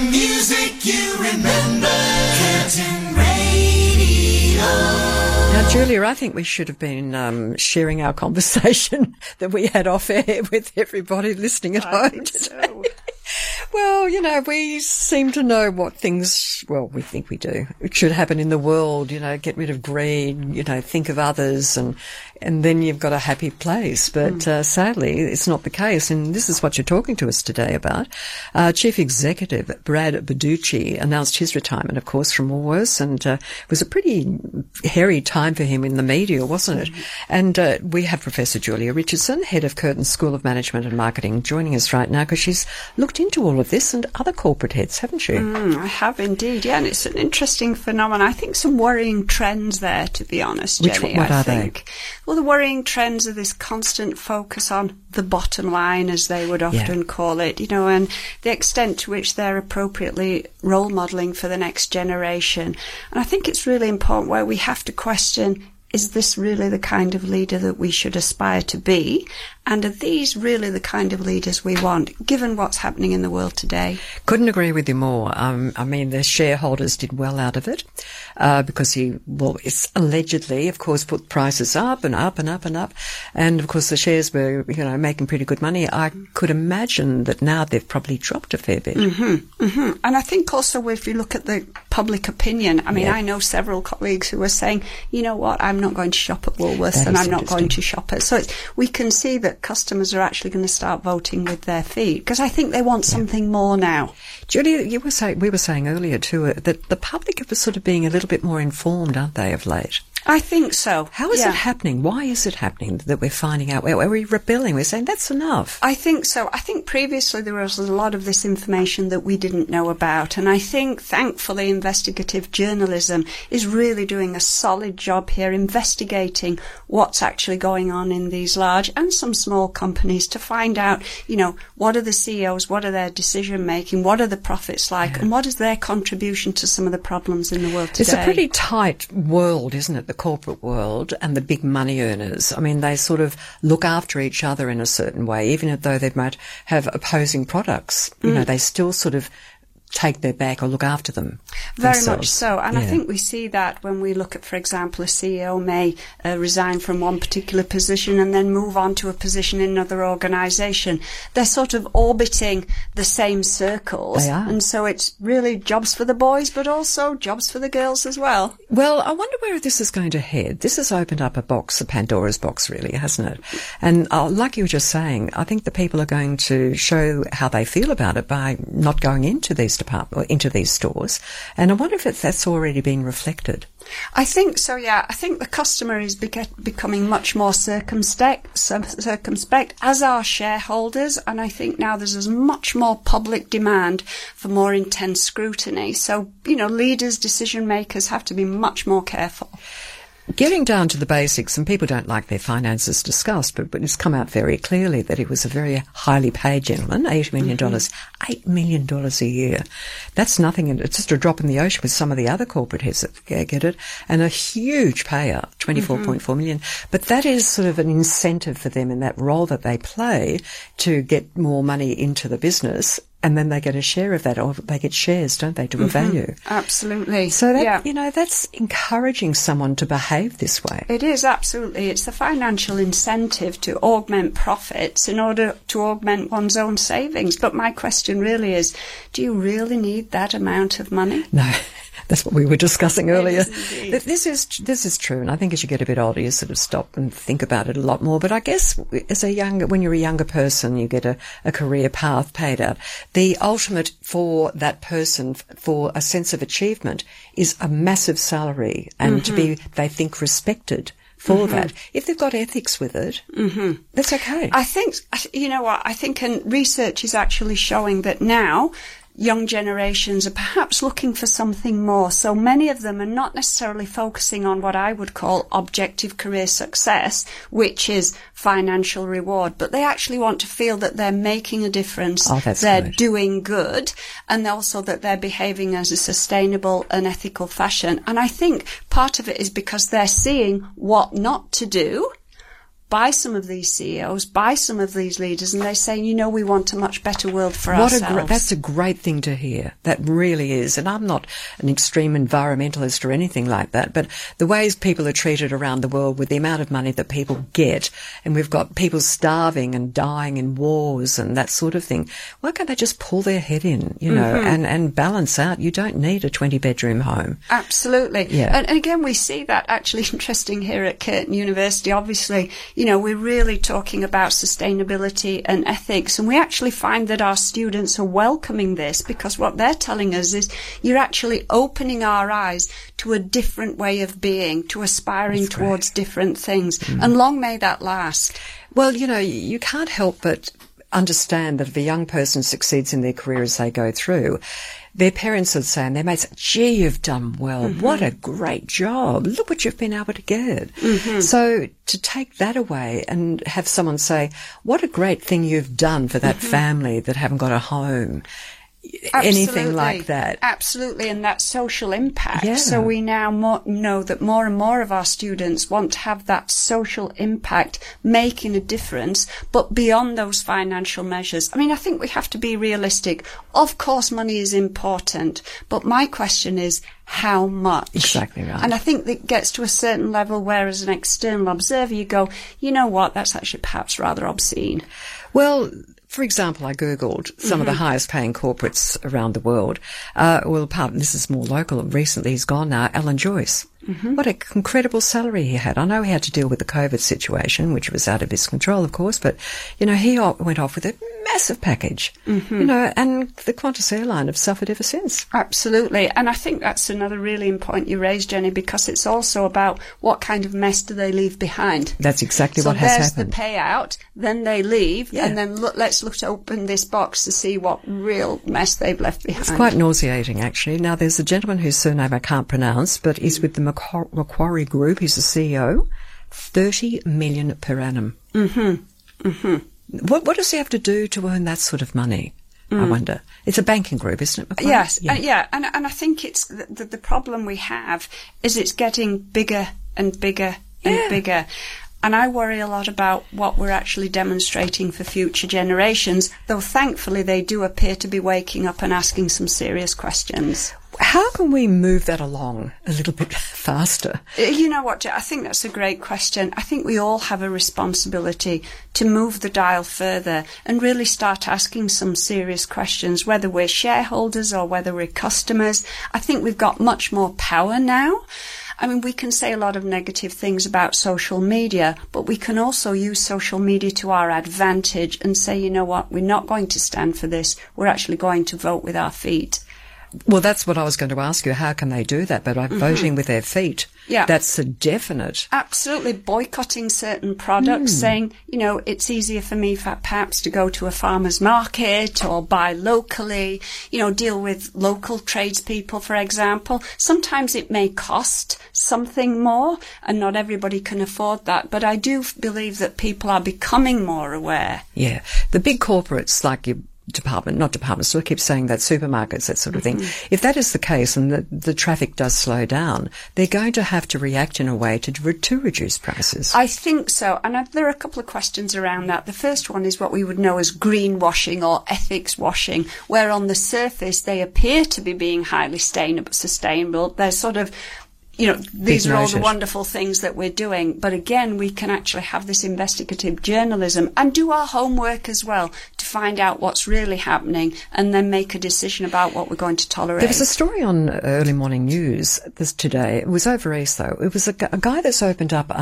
music you remember. Curtin Radio. Now, Julia, I think we should have been sharing our conversation that we had off air with everybody listening at home today. So. Well, you know, we seem to know what things, well, we think we do. It should happen in the world, you know, get rid of greed, you know, think of others, and then you've got a happy place. But sadly, it's not the case. And this is what you're talking to us today about. Chief Executive Brad Banducci announced his retirement, of course, from Woolworths, and it was a pretty hairy time for him in the media, wasn't it? And we have Professor Julia Richardson, head of Curtin School of Management and Marketing, joining us right now because she's looked into all of this and other corporate heads, haven't you? I have indeed, yeah, and it's an interesting phenomenon. I think some worrying trends there, to be honest, Jenny. What are they? Well, the worrying trends are this constant focus on the bottom line, as they would often call it, you know, and the extent to which they're appropriately role modelling for the next generation. And I think it's really important where we have to question, is this really the kind of leader that we should aspire to be? And are these really the kind of leaders we want, given what's happening in the world today? Couldn't agree with you more. I mean, the shareholders did well out of it because it's allegedly, of course, put prices up and up and up and up. And, of course, the shares were, you know, making pretty good money. I could imagine that now they've probably dropped a fair bit. And I think also if you look at the public opinion, I mean, I know several colleagues who are saying, you know what, I'm not going to shop at Woolworths and I'm not going to shop at... So we can see that customers are actually going to start voting with their feet because I think they want something more now. Julia, we were saying earlier too that the public are sort of being a little bit more informed, aren't they, of late? I think so. How is it happening? Why is it happening that we're finding out? Are we rebelling? We're saying that's enough. I think so. I think previously there was a lot of this information that we didn't know about. And I think, thankfully, investigative journalism is really doing a solid job here, investigating what's actually going on in these large and some small companies to find out, you know, what are the CEOs, what are their decision making, what are the profits like, and what is their contribution to some of the problems in the world today. It's a pretty tight world, isn't it? The corporate world and the big money earners. I mean, they sort of look after each other in a certain way, even though they might have opposing products. You know, they still sort of take their back or look after them Very themselves. much so. And I think we see that when we look at, for example, a CEO may resign from one particular position and then move on to a position in another organisation. They're sort of orbiting the same circles. They are. And so it's really jobs for the boys, but also jobs for the girls as well. Well, I wonder where this is going to head. This has opened up a Pandora's box, really, hasn't it? And like you were just saying, I think the people are going to show how they feel about it by not going into these departments or into these stores. And I wonder if that's already been reflected. I think so, yeah. I think the customer is becoming much more circumspect, as are shareholders, and I think now there's as much more public demand for more intense scrutiny. So, you know, leaders, decision makers have to be much more careful. Getting down to the basics, and people don't like their finances discussed, but it's come out very clearly that he was a very highly paid gentleman, $8 million, $8 million a year. That's nothing, and it's just a drop in the ocean with some of the other corporate heads that get it, and a huge payout, $24.4 million. But that is sort of an incentive for them in that role that they play to get more money into the business. And then they get a share of that, or they get shares, don't they, to a value? Absolutely. So that, you know, that's encouraging someone to behave this way. It is, absolutely. It's the financial incentive to augment profits in order to augment one's own savings. But my question really is, do you really need that amount of money? No. That's what we were discussing earlier. This is true, and I think as you get a bit older, you sort of stop and think about it a lot more. But I guess when you're a younger person, you get a career path paid out. The ultimate for that person, for a sense of achievement, is a massive salary and to be, they think, respected for that. If they've got ethics with it, that's okay. I think, you know what, I think research is actually showing that now young generations are perhaps looking for something more. So many of them are not necessarily focusing on what I would call objective career success, which is financial reward, but they actually want to feel that they're making a difference, they're doing good, and also that they're behaving as a sustainable and ethical fashion. And I think part of it is because they're seeing what not to do, by some of these CEOs, by some of these leaders, and they're saying, you know, we want a much better world for ourselves. That's a great thing to hear. That really is. And I'm not an extreme environmentalist or anything like that, but the ways people are treated around the world with the amount of money that people get, and we've got people starving and dying in wars and that sort of thing, why can't they just pull their head in, you know, and balance out? You don't need a 20-bedroom home. Absolutely. Yeah. And again, we see that actually interesting here at Curtin University. Obviously, you know, we're really talking about sustainability and ethics, and we actually find that our students are welcoming this, because what they're telling us is you're actually opening our eyes to a different way of being, to aspiring towards different things. And long may that last. Well, you know, you can't help but understand that if a young person succeeds in their career as they go through, their parents are saying, their mates, gee, you've done well. What a great job. Look what you've been able to get. So to take that away and have someone say, what a great thing you've done for that family that haven't got a home. Anything like that. Absolutely, and that social impact. Yeah. So we now know that more and more of our students want to have that social impact, making a difference, but beyond those financial measures. I mean, I think we have to be realistic. Of course, money is important, but my question is, how much? Exactly right. And I think that gets to a certain level where, as an external observer, you go, you know what, that's actually perhaps rather obscene. Well, for example, I Googled some of the highest paying corporates around the world. This is more local. Recently he's gone now, Alan Joyce. What an incredible salary he had. I know he had to deal with the COVID situation, which was out of his control, of course, but, you know, he went off with a massive package, you know, and the Qantas airline have suffered ever since. Absolutely. And I think that's another really important point you raised, Jenny, because it's also about what kind of mess do they leave behind. That's exactly what has happened. So there's the payout, then they leave, and then let's look to open this box to see what real mess they've left behind. It's quite nauseating, actually. Now, there's a gentleman whose surname I can't pronounce, but he's with the Macquarie Group. He's the CEO. 30 million per annum. What does he have to do to earn that sort of money? I wonder. It's a banking group, isn't it, Macquarie? Yes, and I think it's the problem we have is it's getting bigger and bigger and bigger. And I worry a lot about what we're actually demonstrating for future generations, though thankfully they do appear to be waking up and asking some serious questions. How can we move that along a little bit faster? You know what, I think that's a great question. I think we all have a responsibility to move the dial further and really start asking some serious questions, whether we're shareholders or whether we're customers. I think we've got much more power now. I mean, we can say a lot of negative things about social media, but we can also use social media to our advantage and say, you know what, we're not going to stand for this. We're actually going to vote with our feet. Well, that's what I was going to ask you. How can they do that? But by voting with their feet. Yeah. That's a definite. Absolutely. Boycotting certain products, saying, you know, it's easier for me perhaps to go to a farmer's market or buy locally, you know, deal with local tradespeople, for example. Sometimes it may cost something more and not everybody can afford that. But I do believe that people are becoming more aware. Yeah. The big corporates like your not departments, I keep saying that, supermarkets, that sort of thing. If that is the case and the traffic does slow down, they're going to have to react in a way to reduce prices. I think so. And there are a couple of questions around that. The first one is what we would know as greenwashing or ethics washing, where on the surface they appear to be being highly sustainable. They're sort of, you know, these are all the wonderful things that we're doing. But again, we can actually have this investigative journalism and do our homework as well to find out what's really happening and then make a decision about what we're going to tolerate. There was a story on Early Morning News today. It was over East, though. It was a guy that's opened up,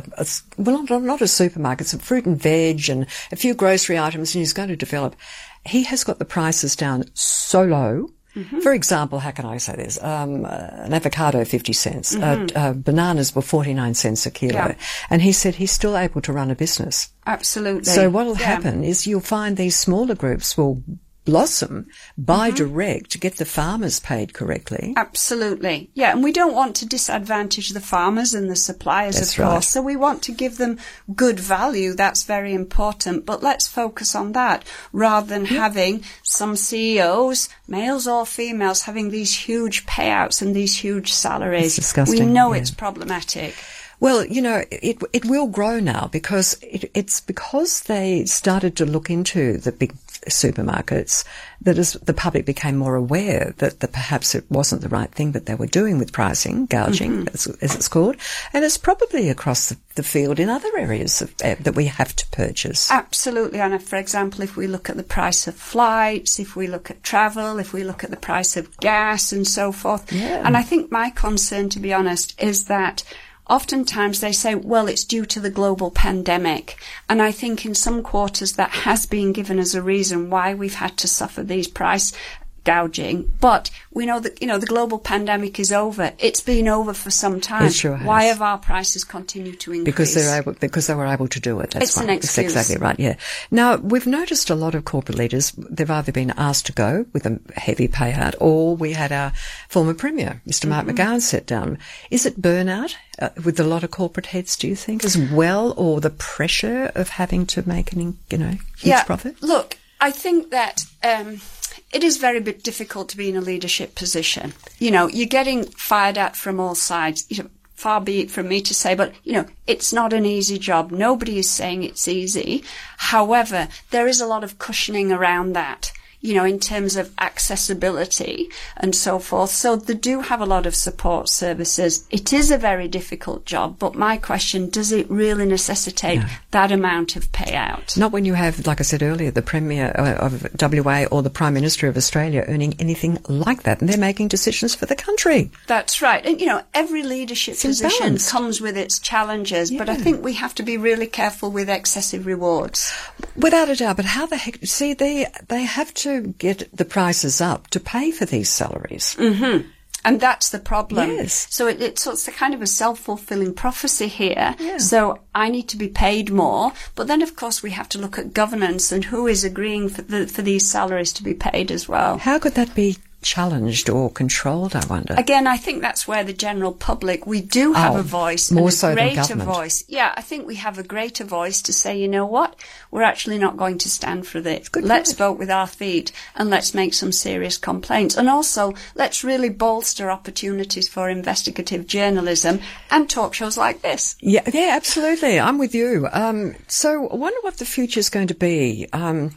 not a supermarket, some fruit and veg and a few grocery items, and he's going to develop. He has got the prices down so low. For example, how can I say this? An avocado, 50 cents. Bananas were 49 cents a kilo. Yeah. And he said he's still able to run a business. Absolutely. So what will happen is you'll find these smaller groups will blossom, buy direct to get the farmers paid correctly. Absolutely. Yeah, and we don't want to disadvantage the farmers and the suppliers, of course. So we want to give them good value. That's very important. But let's focus on that rather than having some CEOs, males or females, having these huge payouts and these huge salaries. It's disgusting. We know it's problematic. Well, you know, it will grow now because it's because they started to look into the big supermarkets that as the public became more aware that perhaps it wasn't the right thing that they were doing with pricing, gouging, as it's called, and it's probably across the field in other areas that we have to purchase. Absolutely, Anna. For example, if we look at the price of flights, if we look at travel, if we look at the price of gas and so forth. Yeah. And I think my concern, to be honest, is that oftentimes they say, well, it's due to the global pandemic. And I think in some quarters that has been given as a reason why we've had to suffer these price gouging. But we know that, you know, the global pandemic is over. It's been over for some time. It sure has. Why have our prices continued to increase? Because they were able to do it. That's It's an excuse. That's exactly right, yeah. Now, we've noticed a lot of corporate leaders, they've either been asked to go with a heavy payout, or we had our former Premier, Mr. Mark McGowan, set down. Is it burnout with a lot of corporate heads, do you think, as well, or the pressure of having to make huge profit? Look, I think that it is very bit difficult to be in a leadership position. You know, you're getting fired at from all sides. You know, far be it from me to say, but, you know, it's not an easy job. Nobody is saying it's easy. However, there is a lot of cushioning around that, you know, in terms of accessibility and so forth. So they do have a lot of support services. It is a very difficult job, but my question, does it really necessitate that amount of payout? Not when you have, like I said earlier, the Premier of WA or the Prime Minister of Australia earning anything like that, and they're making decisions for the country. That's right. And, you know, every leadership position comes with its challenges, but I think we have to be really careful with excessive rewards. Without a doubt, but how the heck... See, they have to get the prices up to pay for these salaries. Mm-hmm. And that's the problem. Yes. So it's a kind of a self-fulfilling prophecy here. Yeah. So I need to be paid more. But then, of course, we have to look at governance and who is agreeing for these salaries to be paid as well. How could that be challenged or controlled, I wonder? Again, I think that's where the general public, we do have a voice. More and so a than greater government. voice. Yeah, I think we have a greater voice to say, you know what, we're actually not going to stand for this. Let's vote with our feet and let's make some serious complaints. And also, let's really bolster opportunities for investigative journalism and talk shows like this. Yeah, absolutely. I'm with you. So I wonder what the future's going to be.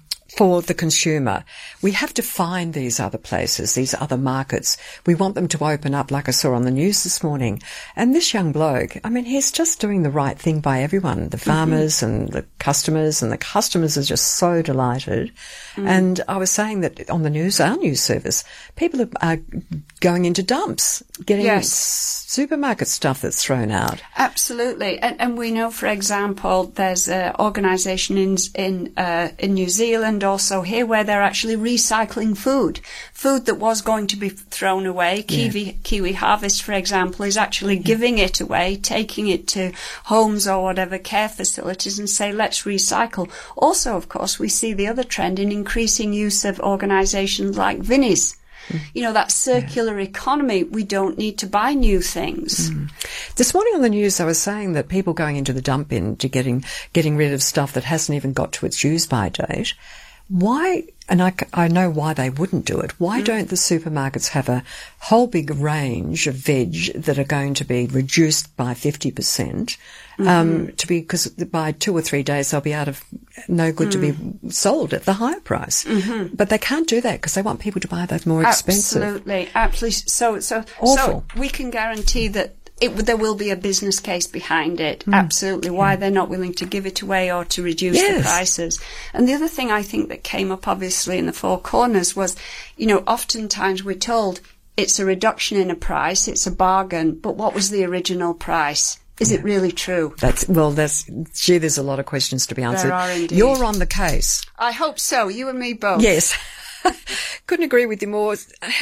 For the consumer, we have to find these other places, these other markets. We want them to open up, like I saw on the news this morning. And this young bloke, I mean, he's just doing the right thing by everyone, the farmers and the customers are just so delighted. And I was saying that on the news, our news service, people are going into dumps, getting supermarket stuff that's thrown out. Absolutely. And we know, for example, there's an organisation in New Zealand, also here, where they're actually recycling food that was going to be thrown away. Kiwi Harvest, for example, is actually giving it away, taking it to homes or whatever care facilities and say, let's recycle. Also, of course, we see the other trend in increasing use of organisations like Vinnie's. You know, that circular economy, we don't need to buy new things. This morning on the news, I was saying that people going into the dump bin to getting rid of stuff that hasn't even got to its use-by date. Why, and I know why they wouldn't do it, why don't the supermarkets have a whole big range of veg that are going to be reduced by 50%, because by 2 or 3 days they'll be out of no good to be sold at the higher price. But they can't do that because they want people to buy those more expensive. Absolutely. So Awful. we can guarantee that there will be a business case behind it. Absolutely. Why they're not willing to give it away or to reduce the prices. And the other thing I think that came up obviously in the Four Corners was, you know, oftentimes we're told it's a reduction in a price, it's a bargain, but what was the original price? Is it really true? There's a lot of questions to be answered. There are indeed. You're on the case. I hope so. You and me both. Yes. Couldn't agree with you more.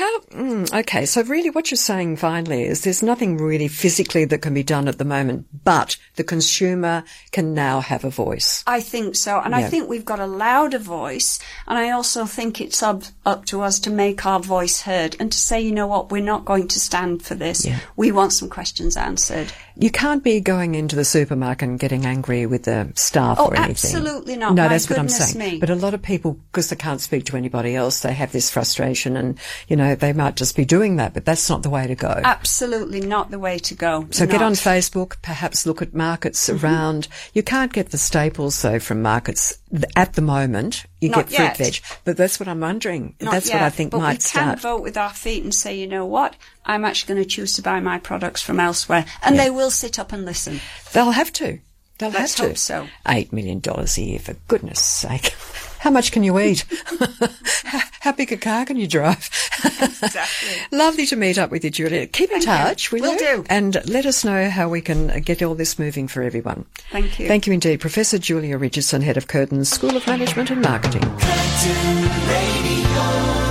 Okay, so really what you're saying finally is there's nothing really physically that can be done at the moment, but the consumer can now have a voice. I think so, and I think we've got a louder voice, and I also think it's up to us to make our voice heard and to say, you know what, we're not going to stand for this. Yeah. We want some questions answered. You can't be going into the supermarket and getting angry with the staff or anything. Absolutely not. No, My that's what I'm goodness saying. me. But a lot of people, because they can't speak to anybody else, else, they have this frustration and, you know, they might just be doing that, but that's not the way to go. Absolutely not the way to go. So get on Facebook, perhaps look at markets around. You can't get the staples, though, from markets at the moment. You Not get fruit, yet. veg. But that's what I'm wondering. Not That's yet, what I think but might we can start. vote with our feet and say, you know what, I'm actually going to choose to buy my products from elsewhere. And they will sit up and listen. They'll have to. They'll Let's have to. hope so. $8 million a year, for goodness sake. How much can you eat? How big a car can you drive? Exactly. Lovely to meet up with you, Julia. Keep in touch, will Will you? do. And let us know how we can get all this moving for everyone. Thank you. Thank you indeed. Professor Julia Richardson, Head of Curtin's School of Management and Marketing. Curtin Radio.